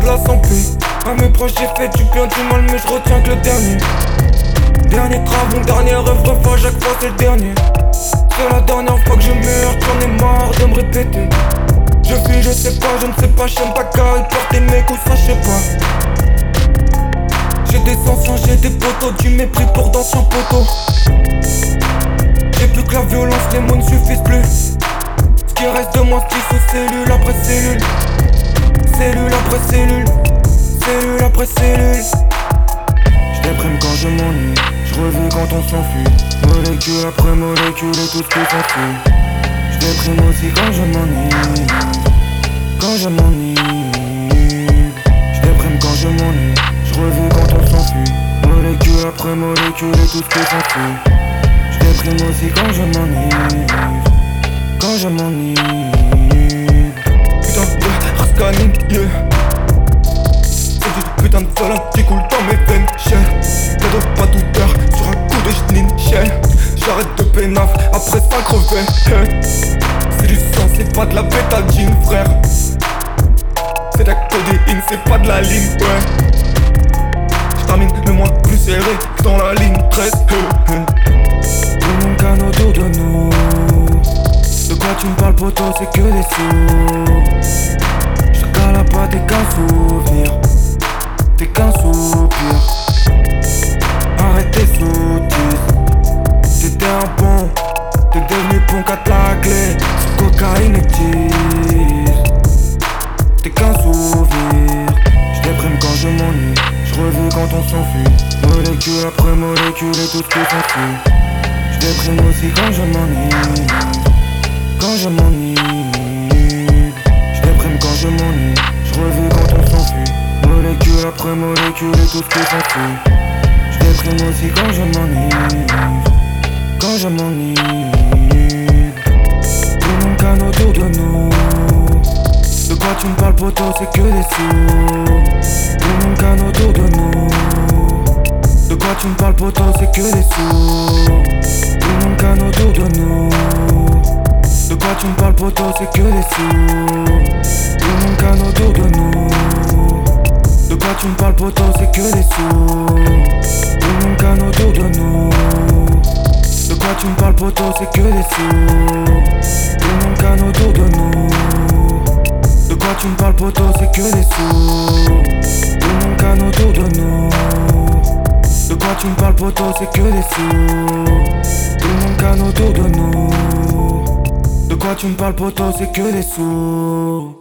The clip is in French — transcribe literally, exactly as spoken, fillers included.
place en paix. À mes proches j'ai fait du bien, du mal, mais je retiens que le dernier. Dernier travaux, dernière œuvre, fois chaque fois c'est le dernier. C'est la dernière fois que je meurs, j'en ai marre de me répéter. Je fuis, je sais pas, je ne sais pas, j'aime pas carré, porter mes coups, ça je sais pas. J'ai des anciens, j'ai des potos, du mépris pour d'anciens potos. J'ai plus que la violence, les mots ne suffisent plus. Ce qui reste de moi, c'est sous cellule après cellule. Cellule après cellule, cellule après cellule. Je déprime quand je m'ennuie, je revis quand on s'enfuit. Molécule après molécule et tout ce qui s'enfuit. Je déprime aussi quand je m'ennuie, quand je m'ennuie. Je déprime quand je m'ennuie, je revis quand on s'enfuit. Molécule après molécule et tout ce qui s'enfuit. Je déprime aussi quand je m'ennuie, quand je m'ennuie. Putain de rascaline, yeah. C'est du putain de talent qui coule dans mes veines, chien. Cadeau pas douteur sur un coup de chenille, chien. J'arrête de pénaf après ça crever, hey. C'est du sang, c'est pas de la bétadine, frère. C'est de la codéine, c'est pas de la ligne, ouais. J'termine le mois plus serré que dans la ligne treize, hey, hey. Tout le monde canne autour de nous. De quoi tu me parles, poto, c'est que des sous. Jusqu'à la pas t'es qu'un souvenir, t'es qu'un soupir. Arrête tes sottises, t'étais un pont, t'es devenu pont quatre la clé. Sur cocaïne et tease, t'es qu'un souvenir. J'déprime quand je m'ennuie, j'revis quand on s'enfuit. Molécule après molécule et tout ce qui s'enfuit. J'déprime aussi quand je m'ennuie, quand je m'ennuie. J'déprime quand je m'ennuie, j'revis quand on s'enfuit. Molécule après molécule et tout ce qui s'enfuit. J'déprime aussi quand je m'ennuie, quand je m'ennuie. Tout le monde canne autour de nous. De quoi tu me parles, poto, c'est que des sous. Tout le monde canne autour de nous. De quoi tu me parles, poto, c'est que des sous. Tout le monde canne autour de nous. De quoi tu me parles, poto, c'est que des sous. Tout le monde canne autour de nous. De quoi tu me parles, poto, c'est que des sous. Tout le monde canne autour de nous. De quoi tu me parles, poto, c'est que des sous. Tout le monde canne autour de nous. De quoi tu me parles, poto, c'est que des sous. Tout le monde canne autour de nous. De quoi tu me parles, poto, c'est que des sous. Tout le monde canne autour de nous. De quoi tu me parles, poto, c'est que des sous.